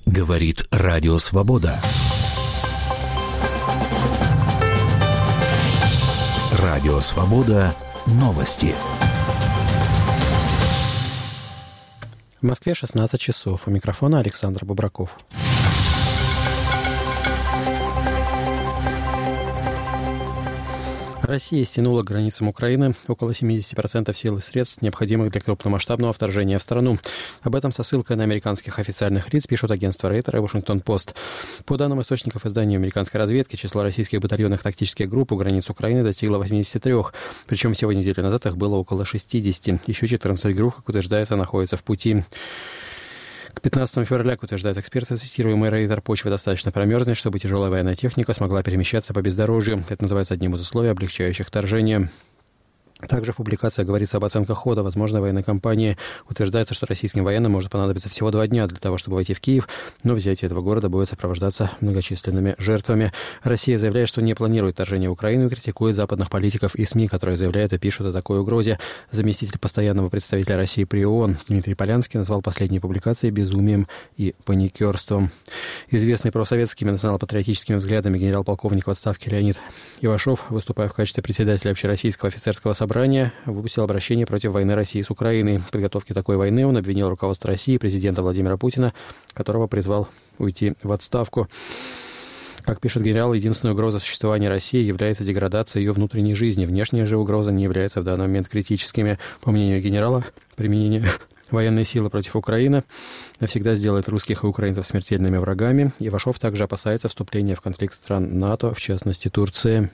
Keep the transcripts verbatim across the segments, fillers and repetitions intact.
Говорит Радио Свобода. Радио Свобода. Новости. В Москве шестнадцать часов. У микрофона Александр Бобраков. Россия стянула к границам Украины около семьдесят процентов сил и средств, необходимых для крупномасштабного вторжения в страну. Об этом со ссылкой на американских официальных лиц пишут агентство Рейтер и Вашингтон-Пост. По данным источников издания американской разведки, число российских батальонных тактических групп у границ Украины достигло восемьдесят три, причем всего неделю назад их было около шестьдесят. Еще четырнадцать групп, как утверждается, находятся в пути. К пятнадцатому февраля, как утверждают эксперты, цитируемый Рейтер, почва достаточно промерзнет, чтобы тяжелая военная техника смогла перемещаться по бездорожью. Это называется одним из условий, облегчающих вторжение. Также в публикации говорится об оценках хода возможной военной кампании. Утверждается, что российским военным может понадобиться всего два дня для того, чтобы войти в Киев, но взятие этого города будет сопровождаться многочисленными жертвами. Россия заявляет, что не планирует вторжение в Украину и критикует западных политиков и СМИ, которые заявляют и пишут о такой угрозе. Заместитель постоянного представителя России при ООН Дмитрий Полянский назвал последние публикации безумием и паникерством. Известный просоветскими национал-патриотическими взглядами генерал-полковник в отставке Леонид Ивашов, выступая в качестве председателя Общероссийского офицерского собрания, Собрание выпустил обращение против войны России с Украиной. В подготовке такой войны он обвинил руководство России и президента Владимира Путина, которого призвал уйти в отставку. Как пишет генерал, единственной угрозой существования России является деградация ее внутренней жизни. Внешняя же угроза не является в данный момент критическими. По мнению генерала, применение военной силы против Украины навсегда сделает русских и украинцев смертельными врагами. Ивашов также опасается вступления в конфликт стран НАТО, в частности Турции.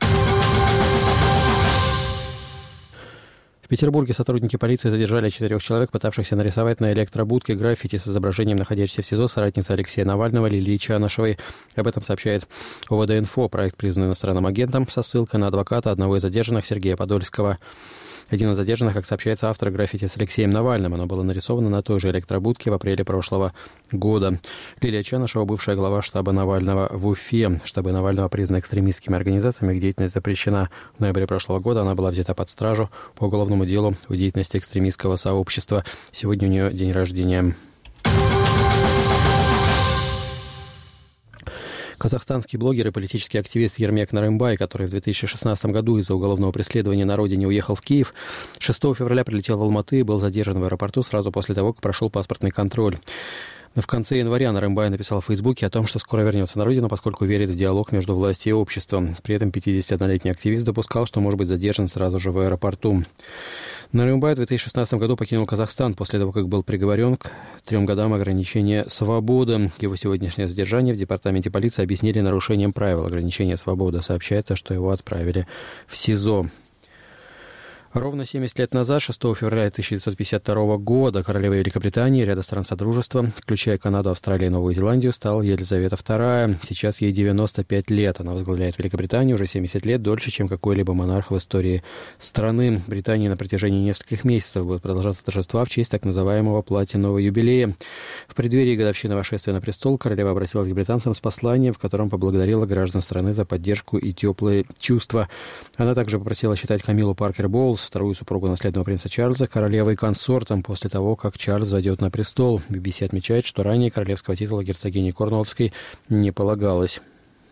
В Петербурге сотрудники полиции задержали четырех человек, пытавшихся нарисовать на электробудке граффити с изображением находящейся в СИЗО соратницы Алексея Навального Лилии Чанышевой. Об этом сообщает ОВД-инфо. Проект признан иностранным агентом со ссылкой на адвоката одного из задержанных, Сергея Подольского. Один из задержанных, как сообщается, автор граффити с Алексеем Навальным. Оно было нарисовано на той же электробудке в апреле прошлого года. Лилия Чанышева, бывшая глава штаба Навального в Уфе. Штабы Навального признаны экстремистскими организациями, их деятельность запрещена. В ноябре прошлого года она была взята под стражу по уголовному делу о деятельности экстремистского сообщества. Сегодня у нее день рождения. Казахстанский блогер и политический активист Ермек Нарымбай, который в две тысячи шестнадцатом году из-за уголовного преследования на родине уехал в Киев, шестого февраля прилетел в Алматы и был задержан в аэропорту сразу после того, как прошел паспортный контроль. В конце января Нарымбай написал в Фейсбуке о том, что скоро вернется на родину, поскольку верит в диалог между властью и обществом. При этом пятидесятиоднолетний активист допускал, что может быть задержан сразу же в аэропорту. Нарымбай в две тысячи шестнадцатом году покинул Казахстан после того, как был приговорен к трем годам ограничения свободы. Его сегодняшнее задержание в департаменте полиции объяснили нарушением правил ограничения свободы. Сообщается, что его отправили в СИЗО. Ровно семьдесят лет назад, шестого февраля тысяча девятьсот пятьдесят второго года, королевой Великобритании и ряда стран Содружества, включая Канаду, Австралию и Новую Зеландию, стала Елизавета вторая. Сейчас ей девяносто пять лет. Она возглавляет Великобританию уже семьдесят лет, дольше, чем какой-либо монарх в истории страны. В Британии на протяжении нескольких месяцев будут продолжаться торжества в честь так называемого платинового юбилея. В преддверии годовщины восшествия на престол королева обратилась к британцам с посланием, в котором поблагодарила граждан страны за поддержку и теплые чувства. Она также попросила считать Камилу Паркер Боулс, вторую супругу наследного принца Чарльза, королевой консортом после того, как Чарльз зайдет на престол. би би си отмечает, что ранее королевского титула герцогини Корнуоллской не полагалось.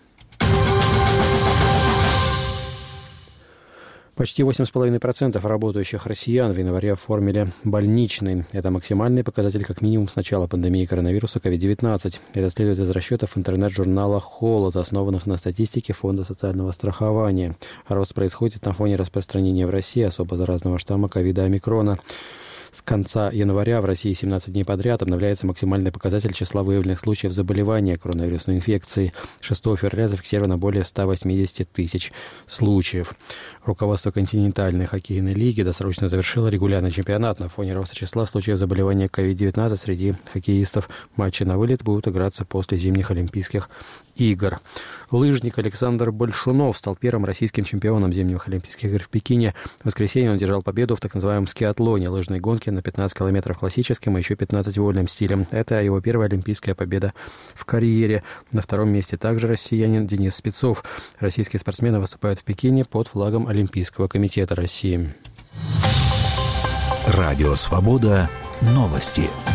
Почти восемь целых пять десятых процента работающих россиян в январе оформили больничный. Это максимальный показатель как минимум с начала пандемии коронавируса ковид девятнадцать. Это следует из расчетов интернет-журнала «Холод», основанных на статистике Фонда социального страхования. Рост происходит на фоне распространения в России особо заразного штамма ковида омикрона. С конца января в России семнадцать дней подряд обновляется максимальный показатель числа выявленных случаев заболевания коронавирусной инфекцией. шестого февраля зафиксировано более ста восьмидесяти тысяч случаев. Руководство континентальной хоккейной лиги досрочно завершило регулярный чемпионат. На фоне роста числа случаев заболевания ковид девятнадцать среди хоккеистов матчи на вылет будут играться после зимних Олимпийских игр. Лыжник Александр Большунов стал первым российским чемпионом зимних Олимпийских игр в Пекине. В воскресенье он одержал победу в так называемом скиатлоне, лыжной гонке на пятнадцать километров классическим и еще пятнадцать вольным стилем. Это его первая олимпийская победа в карьере. На втором месте также россиянин Денис Спецов. Российские спортсмены выступают в Пекине под флагом Олимпийского комитета России. Радио «Свобода». Новости.